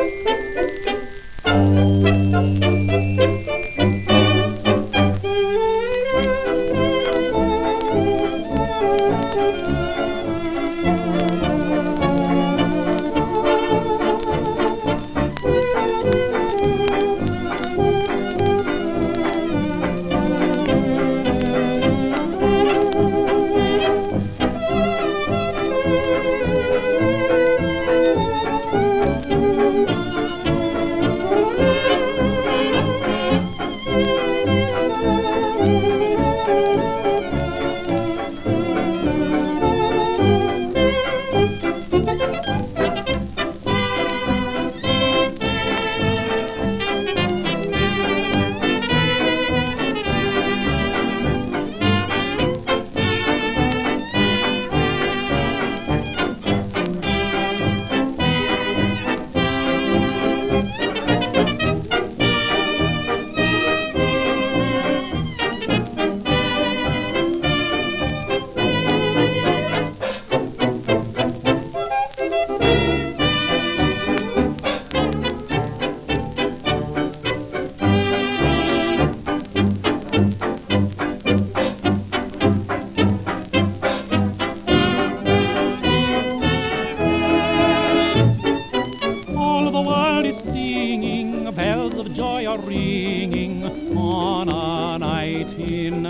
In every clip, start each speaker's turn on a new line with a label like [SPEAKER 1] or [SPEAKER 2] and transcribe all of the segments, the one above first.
[SPEAKER 1] bells of joy are ringing on a night in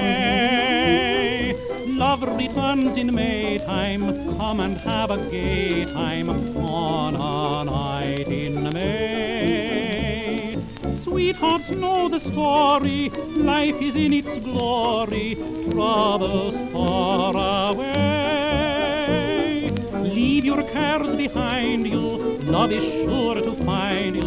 [SPEAKER 1] May. Love returns in Maytime, come and have a gay time on a night in May. Sweethearts know the story, life is in its glory, troubles far away. Leave your cares behind you, love is sure to find you